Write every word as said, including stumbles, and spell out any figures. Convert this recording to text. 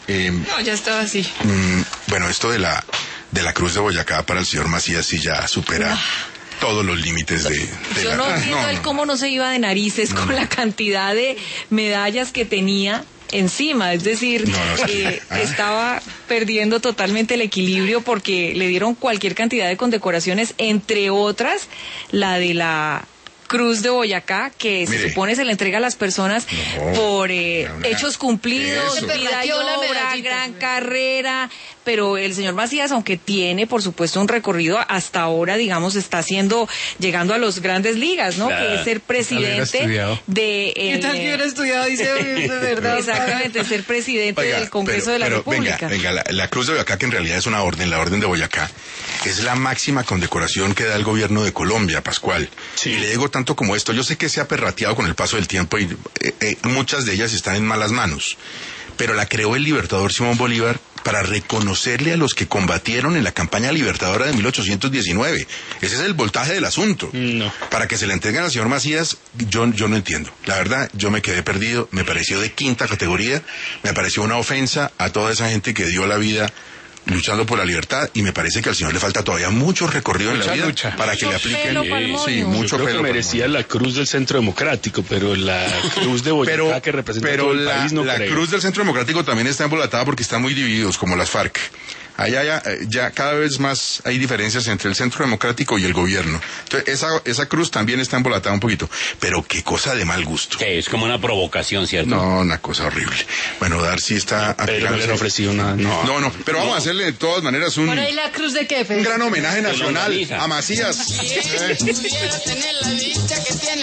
Eh, no, ya estaba así. Mm, bueno, esto de la de la Cruz de Boyacá para el señor Macías sí ya supera ah. todos los límites de, de Yo la... no entiendo no, él no. cómo no se iba de narices no. con la cantidad de medallas que tenía encima, es decir, no, no, eh, ah. estaba perdiendo totalmente el equilibrio porque le dieron cualquier cantidad de condecoraciones, entre otras la de la Cruz de Boyacá, que Mire. se supone se le entrega a las personas no, por eh, una... hechos cumplidos, Eso. vida y obra, gran carrera, pero el señor Macías, aunque tiene, por supuesto, un recorrido hasta ahora, digamos, está haciendo, llegando a los grandes ligas, ¿no? Claro. Que es ser presidente de... ¿Qué tal que hubiera estudiado? Dice, de verdad. Exactamente, ser presidente Oiga, del Congreso pero, de la pero, República. Venga, venga la, la Cruz de Boyacá, que en realidad es una orden, la Orden de Boyacá, es la máxima condecoración que da el gobierno de Colombia, Pascual. Sí. Y le digo tanto como esto, yo sé que se ha perrateado con el paso del tiempo y eh, eh, muchas de ellas están en malas manos, pero la creó el libertador Simón Bolívar para reconocerle a los que combatieron en la campaña libertadora de mil ochocientos diecinueve. Ese es el voltaje del asunto. No. Para que se le entreguen al señor Macías, yo, yo no entiendo. La verdad, yo me quedé perdido, me pareció de quinta categoría, me pareció una ofensa a toda esa gente que dio la vida luchando por la libertad, y me parece que al señor le falta todavía mucho recorrido mucha en la vida lucha. Para mucho que le apliquen pelo, sí, mucho Yo creo pelo que merecía la Cruz del Centro Democrático, pero la Cruz de Boyacá pero, que representa pero todo el la, país no la creo. Cruz del Centro Democrático también está embolatada porque están muy divididos, como las FARC. Allá ya, ya cada vez más hay diferencias entre el Centro Democrático y el gobierno. Entonces, esa, esa cruz también está embolatada un poquito. Pero qué cosa de mal gusto. Sí, es como una provocación, ¿cierto? No, una cosa horrible. Bueno, Darcy está... Pero no le han ofrecido nada. No, no, no pero vamos no. a hacerle de todas maneras un... ¿Por ahí la cruz de qué, Fede? Un gran homenaje nacional a Macías.